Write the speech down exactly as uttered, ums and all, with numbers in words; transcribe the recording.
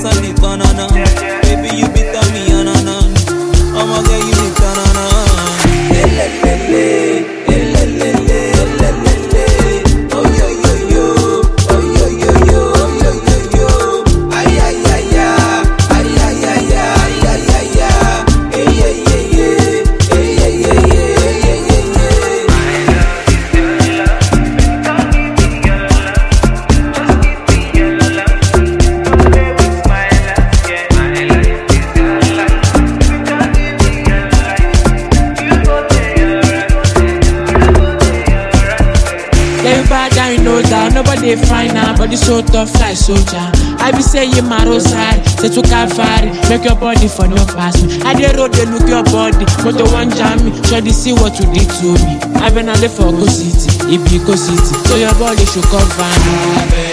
on the banana. Baby, you be tell me anana. I'ma get you the banana. Elelele, elelele, elelele. Oh yo yo yo, oh yo yo yo, oh yo yo yo. Ay ay ay ay, ay ay ay ay, ay ay ay. Hey yeah yeah yeah, hey yeah yeah yeah, hey yeah yeah yeah. Everybody know that nobody fine now, but it's so tough like soldier. I be saying my roadside, say to Calvary, make your body for no pass me. I dey road, they look your body, but the one jam me, try to see what you did to me. I been a live for Go City, it be Go City, so your body should cover me.